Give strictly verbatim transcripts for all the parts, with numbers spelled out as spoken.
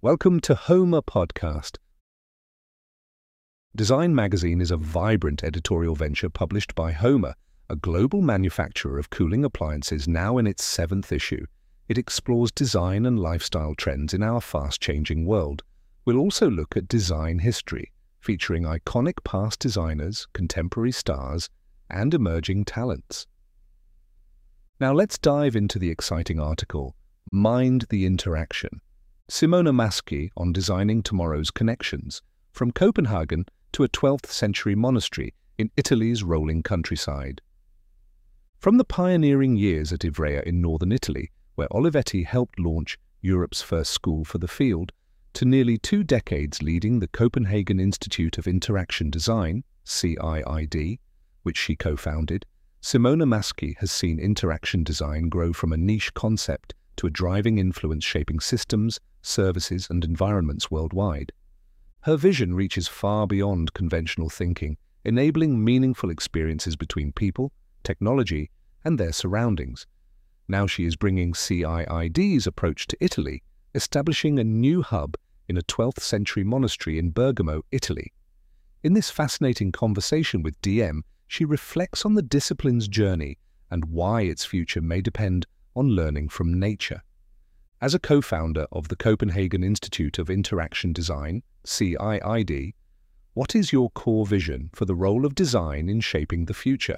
Welcome to Homer Podcast. Design Magazine is a vibrant editorial venture published by Homer, a global manufacturer of cooling appliances now in its seventh issue. It explores design and lifestyle trends in our fast-changing world. We'll also look at design history, featuring iconic past designers, contemporary stars, and emerging talents. Now let's dive into the exciting article, Mind the Interaction. Simona Masci on designing tomorrow's connections, from Copenhagen to a twelfth century monastery in Italy's rolling countryside. From the pioneering years at Ivrea in northern Italy, where Olivetti helped launch Europe's first school for the field, to nearly two decades leading the Copenhagen Institute of Interaction Design, C I I D, which she co-founded, Simona Masci has seen interaction design grow from a niche concept to a driving influence shaping systems, services, and environments worldwide. Her vision reaches far beyond conventional thinking, enabling meaningful experiences between people, technology, and their surroundings. Now she is bringing C I I D's approach to Italy, establishing a new hub in a twelfth century monastery in Bergamo, Italy. In this fascinating conversation with D M, she reflects on the discipline's journey and why its future may depend on learning from nature. As a co-founder of the Copenhagen Institute of Interaction Design, C I I D, what is your core vision for the role of design in shaping the future?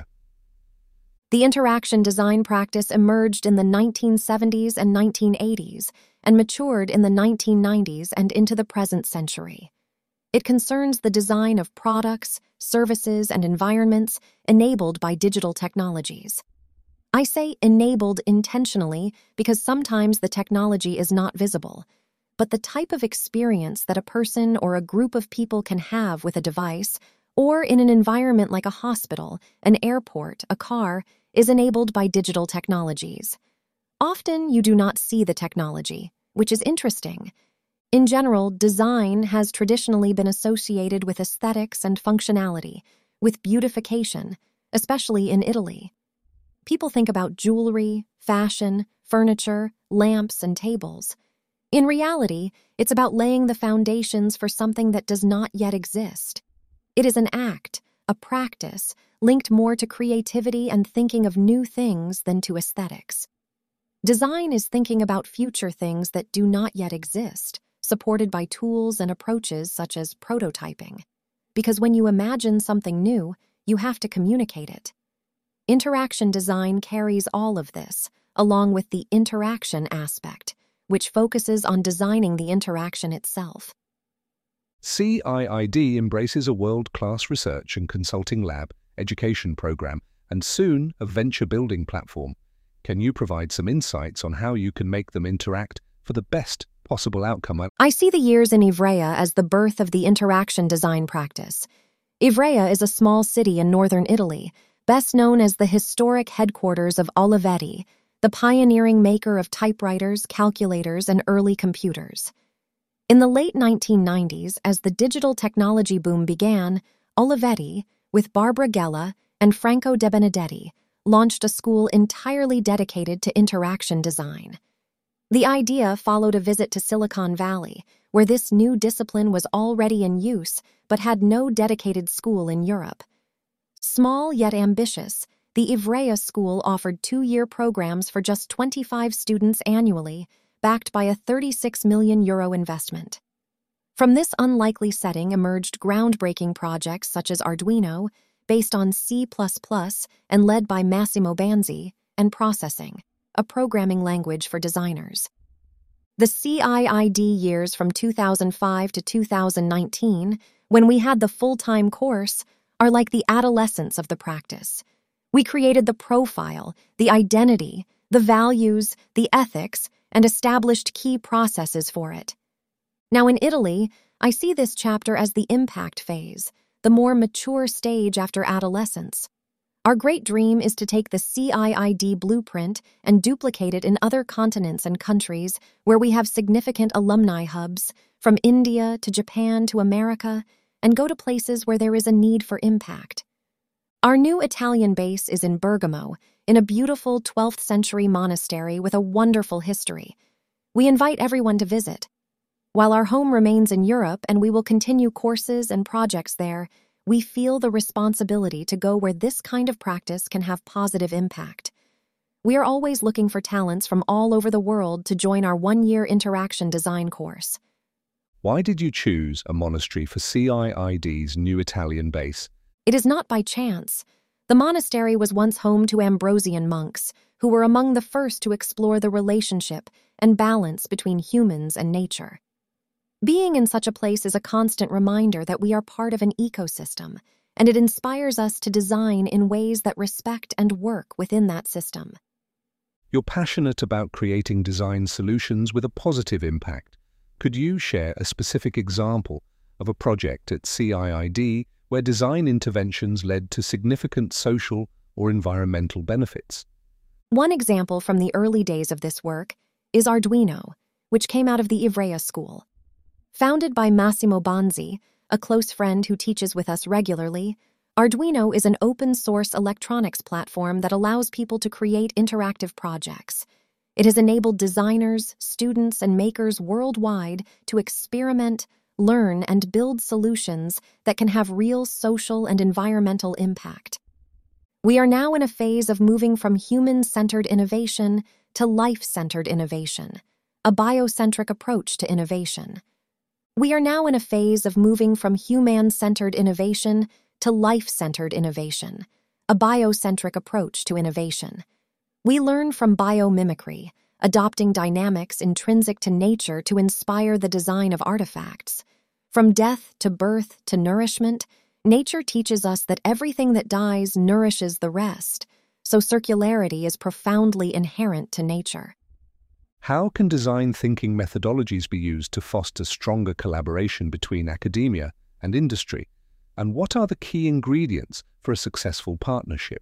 The interaction design practice emerged in the nineteen seventies and nineteen eighties and matured in the nineteen nineties and into the present century. It concerns the design of products, services, and environments enabled by digital technologies. I say enabled intentionally because sometimes the technology is not visible, but the type of experience that a person or a group of people can have with a device, or in an environment like a hospital, an airport, a car, is enabled by digital technologies. Often you do not see the technology, which is interesting. In general, design has traditionally been associated with aesthetics and functionality, with beautification, especially in Italy. People think about jewelry, fashion, furniture, lamps, and tables. In reality, it's about laying the foundations for something that does not yet exist. It is an act, a practice, linked more to creativity and thinking of new things than to aesthetics. Design is thinking about future things that do not yet exist, supported by tools and approaches such as prototyping. Because when you imagine something new, you have to communicate it. Interaction design carries all of this, along with the interaction aspect, which focuses on designing the interaction itself. C I I D embraces a world-class research and consulting lab, education program, and soon a venture-building platform. Can you provide some insights on how you can make them interact for the best possible outcome? I see the years in Ivrea as the birth of the interaction design practice. Ivrea is a small city in northern Italy, best known as the historic headquarters of Olivetti, the pioneering maker of typewriters, calculators, and early computers. In the late nineteen nineties, as the digital technology boom began, Olivetti, with Barbara Gella and Franco De Benedetti, launched a school entirely dedicated to interaction design. The idea followed a visit to Silicon Valley, where this new discipline was already in use but had no dedicated school in Europe. Small yet ambitious, the Ivrea School offered two-year programs for just twenty-five students annually, backed by a thirty-six million euro investment. From this unlikely setting emerged groundbreaking projects such as Arduino, based on C plus plus and led by Massimo Banzi, and Processing, a programming language for designers. The C I I D years from two thousand five to two thousand nineteen, when we had the full-time course, are like the adolescence of the practice. We created the profile, the identity, the values, the ethics, and established key processes for it. Now in Italy, I see this chapter as the impact phase, the more mature stage after adolescence. Our great dream is to take the C I I D blueprint and duplicate it in other continents and countries where we have significant alumni hubs, from India to Japan to America, and go to places where there is a need for impact. Our new Italian base is in Bergamo, in a beautiful twelfth century monastery with a wonderful history. We invite everyone to visit. While our home remains in Europe and we will continue courses and projects there, we feel the responsibility to go where this kind of practice can have positive impact. We are always looking for talents from all over the world to join our one-year interaction design course. Why did you choose a monastery for C I I D's new Italian base? It is not by chance. The monastery was once home to Ambrosian monks, who were among the first to explore the relationship and balance between humans and nature. Being in such a place is a constant reminder that we are part of an ecosystem, and it inspires us to design in ways that respect and work within that system. You're passionate about creating design solutions with a positive impact. Could you share a specific example of a project at C I I D where design interventions led to significant social or environmental benefits? One example from the early days of this work is Arduino, which came out of the Ivrea School. Founded by Massimo Banzi, a close friend who teaches with us regularly, Arduino is an open-source electronics platform that allows people to create interactive projects. It has enabled designers, students, and makers worldwide to experiment, learn, and build solutions that can have real social and environmental impact. We are now in a phase of moving from human-centered innovation to life-centered innovation, a biocentric approach to innovation. We are now in a phase of moving from human-centered innovation to life-centered innovation, a biocentric approach to innovation. We learn from biomimicry, adopting dynamics intrinsic to nature to inspire the design of artifacts. From death to birth to nourishment, nature teaches us that everything that dies nourishes the rest, so circularity is profoundly inherent to nature. How can design thinking methodologies be used to foster stronger collaboration between academia and industry? And what are the key ingredients for a successful partnership?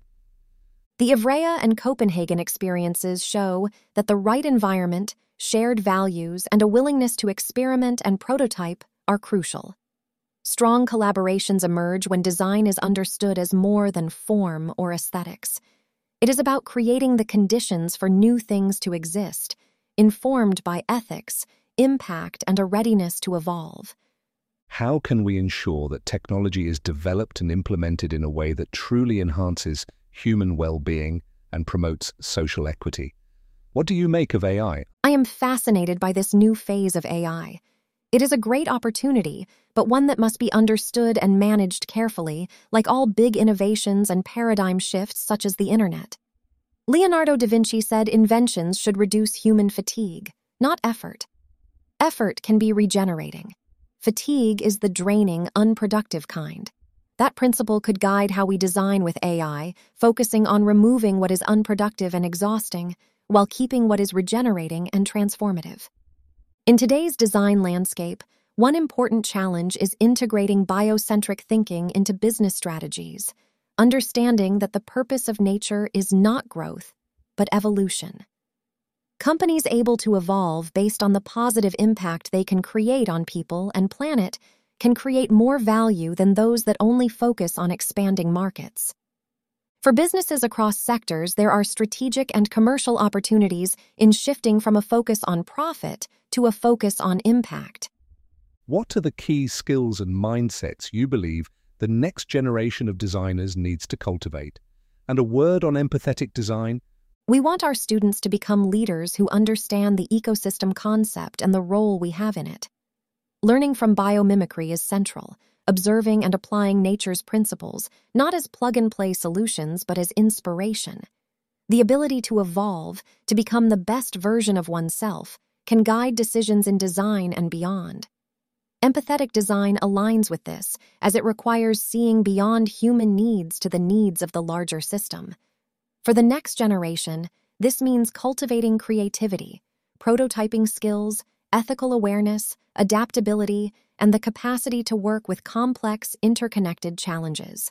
The Ivrea and Copenhagen experiences show that the right environment, shared values, and a willingness to experiment and prototype are crucial. Strong collaborations emerge when design is understood as more than form or aesthetics. It is about creating the conditions for new things to exist, informed by ethics, impact, and a readiness to evolve. How can we ensure that technology is developed and implemented in a way that truly enhances human well-being and promotes social equity? What do you make of A I? I am fascinated by this new phase of A I. It is a great opportunity, but one that must be understood and managed carefully, like all big innovations and paradigm shifts such as the internet. Leonardo da Vinci said inventions should reduce human fatigue, not effort. Effort can be regenerating. Fatigue is the draining, unproductive kind. That principle could guide how we design with A I, focusing on removing what is unproductive and exhausting, while keeping what is regenerating and transformative. In today's design landscape, one important challenge is integrating biocentric thinking into business strategies, understanding that the purpose of nature is not growth, but evolution. Companies able to evolve based on the positive impact they can create on people and planet can create more value than those that only focus on expanding markets. For businesses across sectors, there are strategic and commercial opportunities in shifting from a focus on profit to a focus on impact. What are the key skills and mindsets you believe the next generation of designers needs to cultivate? And a word on empathetic design? We want our students to become leaders who understand the ecosystem concept and the role we have in it. Learning from biomimicry is central, observing and applying nature's principles, not as plug-and-play solutions, but as inspiration. The ability to evolve, to become the best version of oneself, can guide decisions in design and beyond. Empathetic design aligns with this, as it requires seeing beyond human needs to the needs of the larger system. For the next generation, this means cultivating creativity, prototyping skills, ethical awareness, adaptability, and the capacity to work with complex, interconnected challenges.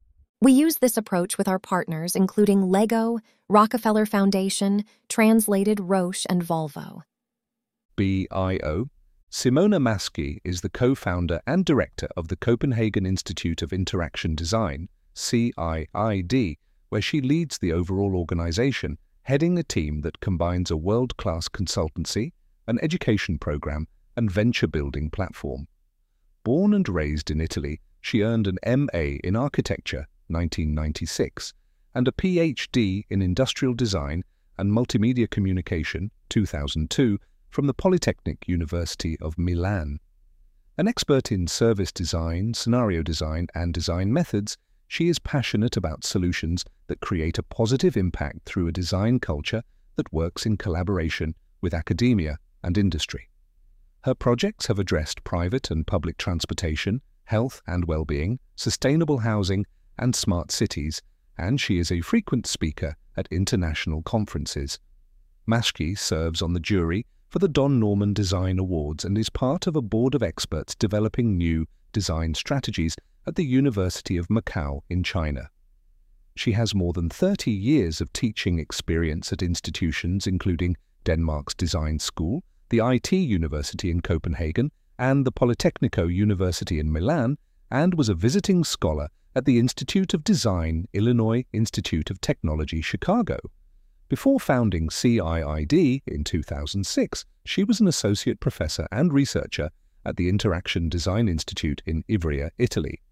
We use this approach with our partners, including Lego, Rockefeller Foundation, Translated, Roche, and Volvo. B I O. Simona Maschi is the co-founder and director of the Copenhagen Institute of Interaction Design, C I I D, where she leads the overall organization, heading a team that combines a world-class consultancy, an education program, and venture-building platform. Born and raised in Italy, she earned an M A in Architecture nineteen ninety-six and a P H D in Industrial Design and Multimedia Communication two thousand two from the Polytechnic University of Milan. An expert in service design, scenario design, and design methods, she is passionate about solutions that create a positive impact through a design culture that works in collaboration with academia and industry. Her projects have addressed private and public transportation, health and well-being, sustainable housing, and smart cities, and she is a frequent speaker at international conferences. Maschke serves on the jury for the Don Norman Design Awards and is part of a board of experts developing new design strategies at the University of Macau in China. She has more than thirty years of teaching experience at institutions including Denmark's Design School, the I T University in Copenhagen, and the Politecnico University in Milan, and was a visiting scholar at the Institute of Design, Illinois Institute of Technology, Chicago. Before founding C I I D in two thousand six, she was an associate professor and researcher at the Interaction Design Institute in Ivrea, Italy.